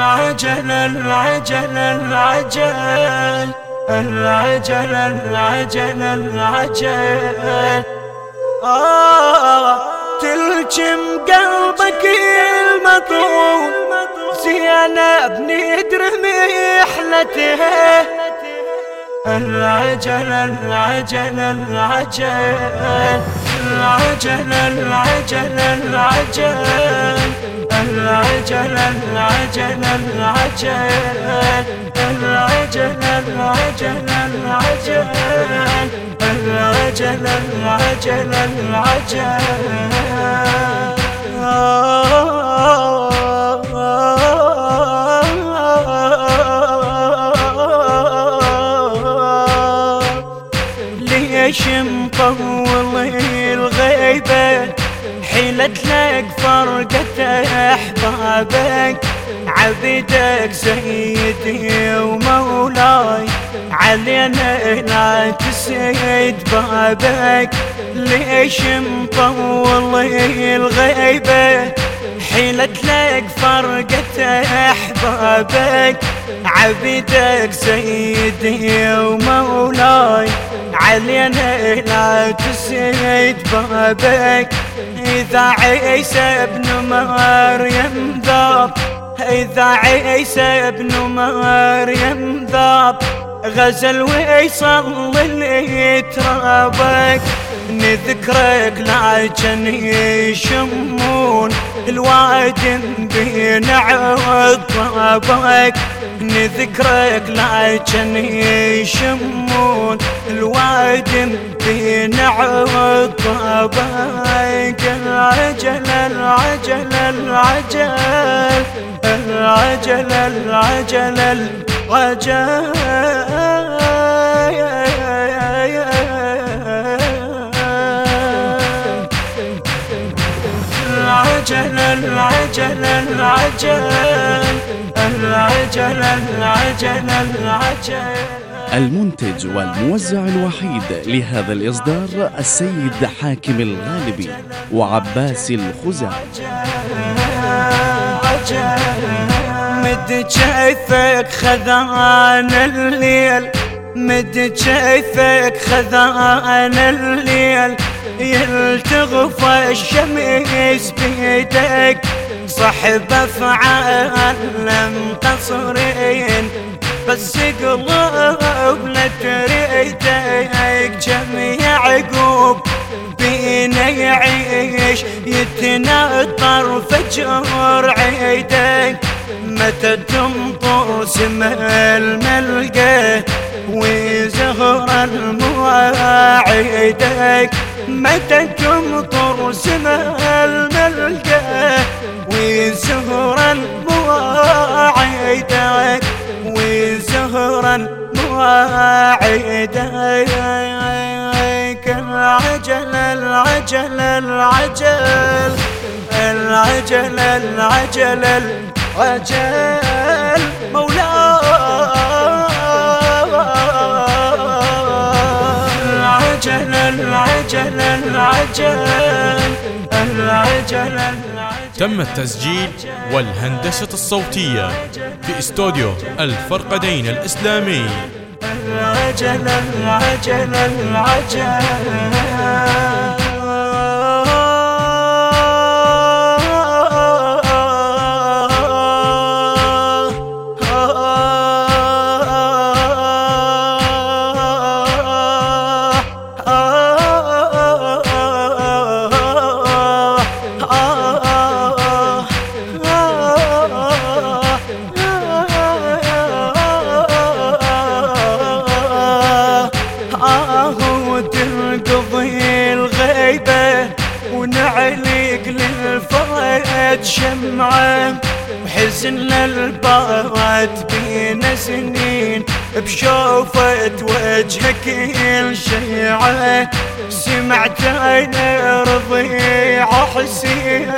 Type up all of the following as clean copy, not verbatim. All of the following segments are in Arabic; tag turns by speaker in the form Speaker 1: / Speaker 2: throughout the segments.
Speaker 1: العجل العجل العجل العجل العجل العجل تلجم قلبك المطعون زينب ندرم محلته العجل العجل العجل العجل العجل العجل العجل العجل العجل العجل العجل العجل العجل العجل ليش مطول الغيبة حيلت لك فرقة أحبابك عبدك سيدي ومولاي علينا لا تسيد بابك ليش مطول الغيبة حيلت لك فرقة أحبابك عبدك سيدي ومولاي علينا لا تسيد بابك إذا عيسى ابن مريم ذاب إذا عيسى ابن مريم ذاب غزل ويصلي لترابك نذكرك لكن يشمون الوادم بين عطابك نذكرك لكن يشمون الوادم بين عطابك العجل العجل العجل العجل العجل العجل العجل العجل العجل العجل العجل العجل.
Speaker 2: المنتج والموزع الوحيد لهذا الإصدار السيد حاكم الغالبي وعباس الخزاعي.
Speaker 1: مد شايفك خذان الليل مد شايفك خذان الليل يلتغف الشمس بيدك صحب افعال منتصرين بس قلوب لا تريدك جميع عقوب بينا يعيش يتنطر فجر عيدك متى تمطر سما الملقى وزهر المواعيدك متى تمطر سما الملقى وزهر المواعيدك وزهر المواعيدك العجل العجل العجل العجل العجل العجل مولاي العجل العجل العجل العجل العجل.
Speaker 3: تم التسجيل والهندسة الصوتية في استوديو الفرقدين الإسلامي.
Speaker 1: العجل العجل العجل ونعلق للفرد شمعة وحزن للبات بينا سنين بشوفة وجهك الشيعة سمعت انا رضيع حسين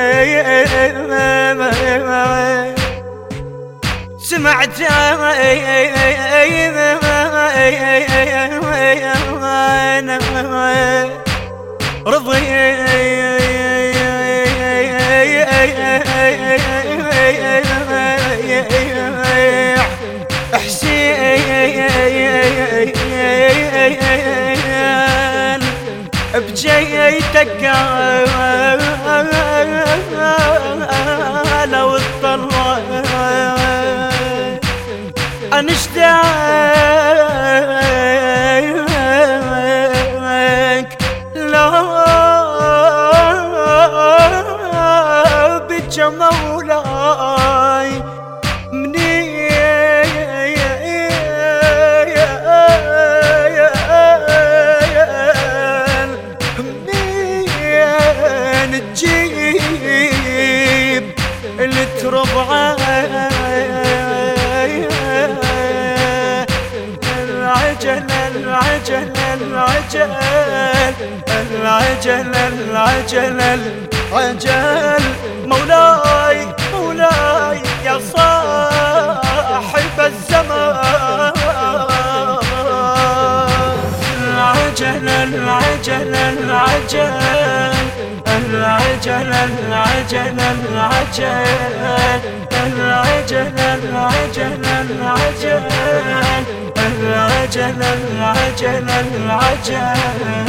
Speaker 1: سمعت رضي حسين بجيتك لو اضطر انشتاق لو بك مولاي منين تجيب التربعة العجل العجل العجل العجل العجل العجل مولاي مولاي يا صاحب الزمان العجل العجل العجل العجل العجل العجل العجل العجل العجل العجل العجل العجل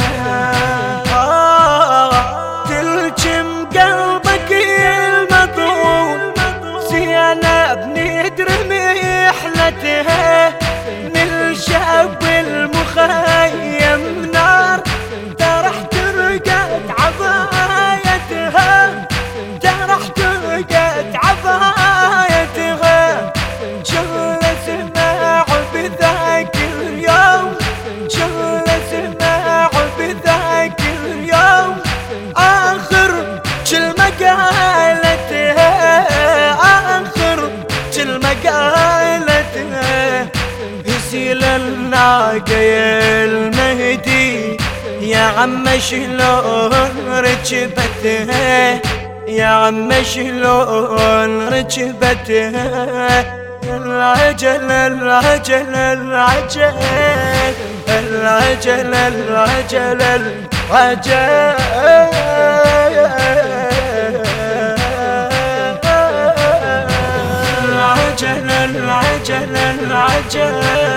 Speaker 1: تلجم قلبك المطول زينب ندري محلتها نلشب المخيم نار ترح ترقد عبايتها ترح ترقد عبايتها شغل سماع بذاك اليوم شغل سماع بذاك اليوم آخر كلمة قالتها آخر كلمة قالتها يسيل الناقة يا المهدي يا عم شلون ركبتها يا عم شلون ركبتها العجل العجل العجل العجل العجل العجل العجل العجل العجل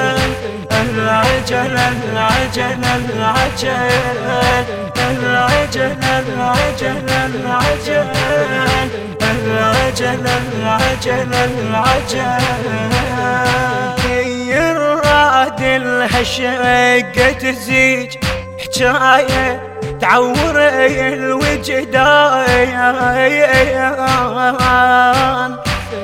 Speaker 1: العجل العجل العجل العجل العجل العجل العجل العجل يراد الهشقة تزيج حجاية تعور الوجدان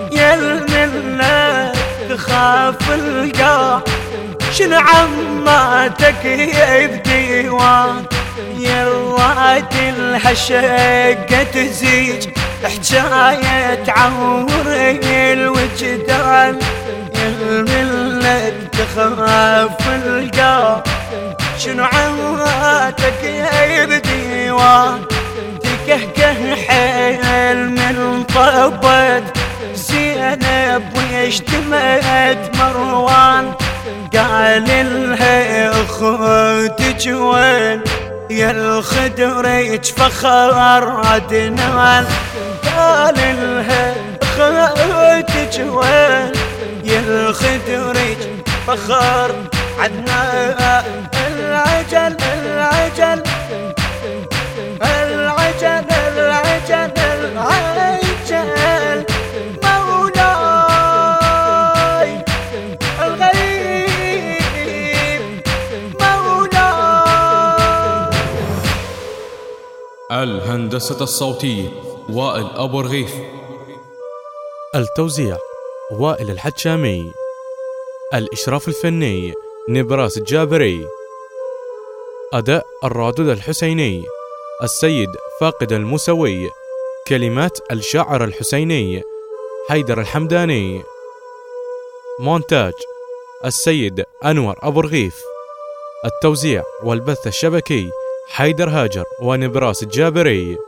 Speaker 1: يلمنا تخاف القاع شن عماتك بديوان يراد الهشقة تزيج حجاية تعور الوجدان يلمنا تخاف القاع شنو عماتك بديوان تكهكه حيل من طبت زينب ويشتمت مروان قال لها اخوتك وين يا الخدريج فخر عدنان قال لها اخوتك وين يا الخدريج فخر عدنان العجل العجل العجل العجل العجل مولاي الغريب مولاي.
Speaker 3: الهندسة الصوتية وائل أبو رغيف. التوزيع وائل الحجامي. الإشراف الفني نبراس الجابري. أداء الرادود الحسيني السيد فاقد الموسوي. كلمات الشاعر الحسيني حيدر الحمداني. مونتاج السيد أنور أبو رغيف. التوزيع والبث الشبكي حيدر هاجر ونبراس الجابري.